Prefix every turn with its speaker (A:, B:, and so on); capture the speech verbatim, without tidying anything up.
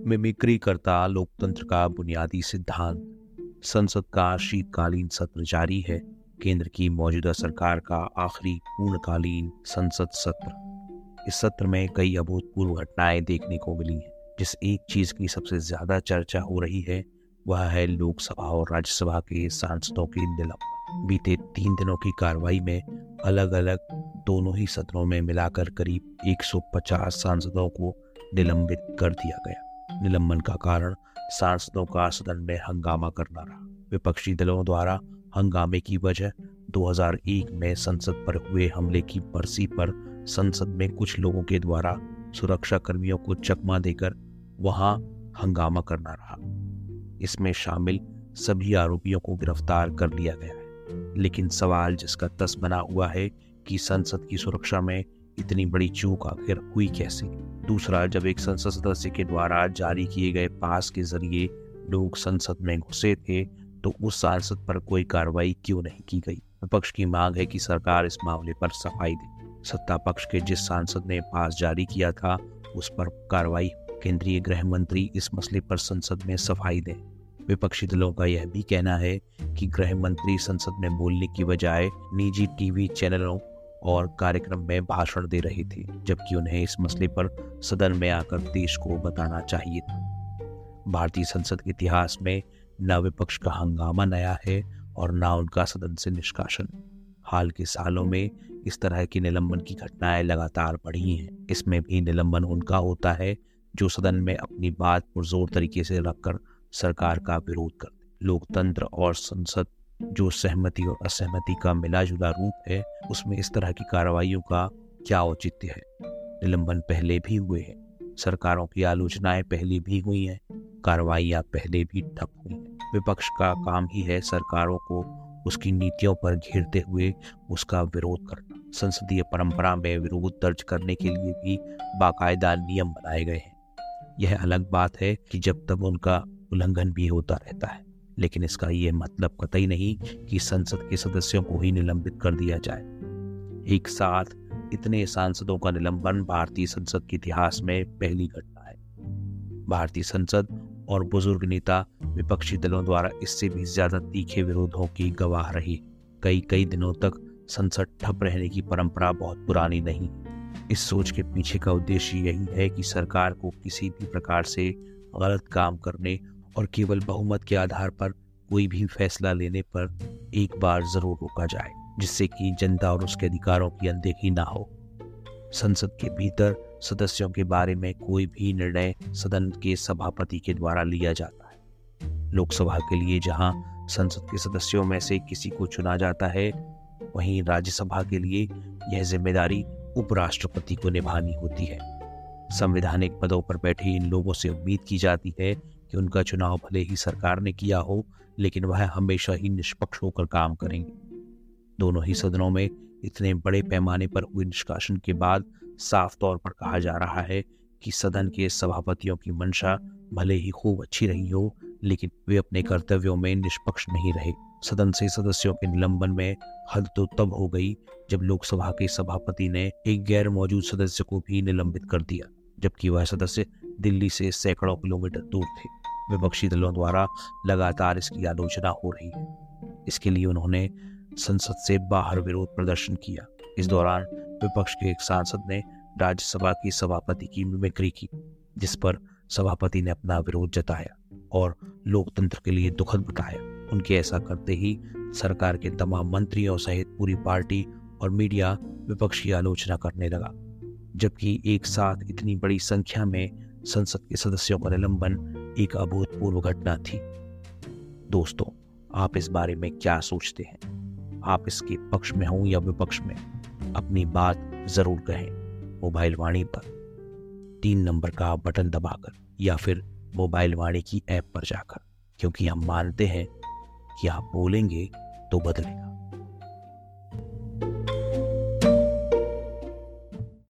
A: Mimicry करता लोकतंत्र का बुनियादी सिद्धांत। संसद का शीतकालीन सत्र जारी है। केंद्र की मौजूदा सरकार का आखिरी पूर्णकालीन संसद सत्र। इस सत्र में कई अभूतपूर्व घटनाएं देखने को मिली हैं। जिस एक चीज की सबसे ज्यादा चर्चा हो रही है वह है लोकसभा और राज्यसभा के सांसदों के निलंबन। बीते तीन दिनों की कार्रवाई में अलग अलग दोनों ही सत्रों में मिलाकर करीब एक सौ पचास सांसदों को निलंबित कर दिया गया। निलंबन का कारण सांसदों का सदन में हंगामा करना रहा। विपक्षी दलों द्वारा हंगामे की वजह दो हज़ार एक में संसद पर हुए हमले की बरसी पर संसद में कुछ लोगों के द्वारा सुरक्षा कर्मियों को चकमा देकर वहां हंगामा करना रहा। इसमें शामिल सभी आरोपियों को गिरफ्तार कर लिया गया है, लेकिन सवाल जिसका तस बना हुआ है कि संसद की सुरक्षा में इतनी बड़ी चूक आखिर हुई कैसे। दूसरा, जब एक संसद सदस्य के द्वारा जारी किए गए पास के जरिए लोग संसद में घुसे थे तो उस सांसद पर कोई कार्रवाई क्यों नहीं की गई। विपक्ष की मांग है कि सरकार इस मामले पर सफाई दे। सत्ता पक्ष के जिस सांसद ने पास जारी किया था उस पर कार्रवाई। केंद्रीय गृह मंत्री इस मसले पर संसद में सफाई दें। विपक्षी दलों का यह भी कहना है कि गृह मंत्री संसद में बोलने की बजाय निजी टीवी चैनलों और कार्यक्रम में भाषण दे रहे थे, जबकि उन्हें इस मसले पर सदन में आकर देश को बताना चाहिए था। भारतीय संसद के इतिहास में न विपक्ष का हंगामा नया है और न उनका सदन से निष्कासन। हाल के सालों में इस तरह की निलंबन की घटनाएं लगातार बढ़ी हैं। इसमें भी निलंबन उनका होता है जो सदन में अपनी बात पुरजोर तरीके से रखकर सरकार का विरोध करते। लोकतंत्र और संसद जो सहमति और असहमति का मिला जुला रूप है, उसमें इस तरह की कार्रवाइयों का क्या औचित्य है। निलंबन पहले भी हुए हैं, सरकारों की आलोचनाएं पहले भी हुई हैं, कार्रवाइयां पहले भी ठप हुई हैं। विपक्ष का काम ही है सरकारों को उसकी नीतियों पर घेरते हुए उसका विरोध करना। संसदीय परंपरा में विरोध दर्ज करने के लिए भी बाकायदा नियम बनाए गए हैं। यह अलग बात है कि जब तक उनका उल्लंघन भी होता रहता है, लेकिन इसका यह मतलब कतई नहीं कि संसद के सदस्यों को ही निलंबित कर दिया जाए। एक साथ इतने सांसदों का निलंबन भारतीय संसद के इतिहास में पहली घटना है। भारतीय संसद और बुजुर्ग नेता विपक्षी दलों द्वारा इससे भी ज्यादा तीखे विरोधों की गवाह रही। कई कई दिनों तक संसद ठप रहने की परंपरा बहुत पुरानी नहीं। इस सोच के पीछे का उद्देश्य यही है कि सरकार को किसी भी प्रकार से गलत काम करने और केवल बहुमत के आधार पर कोई भी फैसला लेने पर एक बार जरूर रोका जाए, जिससे कि जनता और उसके अधिकारों की अनदेखी ना हो। संसद के भीतर सदस्यों के बारे में कोई भी निर्णय सदन के सभापति के द्वारा लिया जाता है। लोकसभा के लिए जहां संसद के सदस्यों में से किसी को चुना जाता है, वहीं राज्यसभा के लिए यह जिम्मेदारी उपराष्ट्रपति को निभानी होती है। संवैधानिक पदों पर बैठे इन लोगों से उम्मीद की जाती है कि उनका चुनाव भले ही सरकार ने किया हो, लेकिन वह हमेशा ही निष्पक्ष होकर काम करेंगे। दोनों ही सदनों में इतने बड़े पैमाने पर हुए निष्कासन के बाद साफ तौर पर कहा जा रहा है कि सदन के सभापतियों की मंशा भले ही खूब अच्छी रही हो, लेकिन वे अपने कर्तव्यों में निष्पक्ष नहीं रहे। सदन से सदस्यों के निलंबन में हद तो तब हो गई जब लोकसभा के सभापति ने एक गैर मौजूद सदस्य को भी निलंबित कर दिया, जबकि वह सदस्य दिल्ली से सैकड़ों किलोमीटर दूर थे। विपक्षी दलों द्वारा लगातार इसकी आलोचना हो रही है। इसके लिए उन्होंने संसद से बाहर विरोध प्रदर्शन किया। इस दौरान विपक्ष के एक सांसद ने राज्यसभा की सभापति की मिमिक्री की, जिस पर सभापति ने अपना विरोध जताया और लोकतंत्र के लिए दुखद बताया। उनके ऐसा करते ही सरकार के तमाम मंत्रियों सहित पूरी पार्टी और मीडिया विपक्ष की आलोचना करने लगा। जबकि एक साथ इतनी बड़ी संख्या में संसद के सदस्यों का निलंबन एक अभूतपूर्व घटना थी। दोस्तों, आप इस बारे में क्या सोचते हैं? आप इसके पक्ष में हो या विपक्ष में? अपनी बात जरूर कहें। मोबाइल वाणी पर तीन नंबर का बटन दबाकर या फिर मोबाइल वाणी की ऐप पर जाकर, क्योंकि हम मानते हैं कि आप बोलेंगे तो बदलेगा।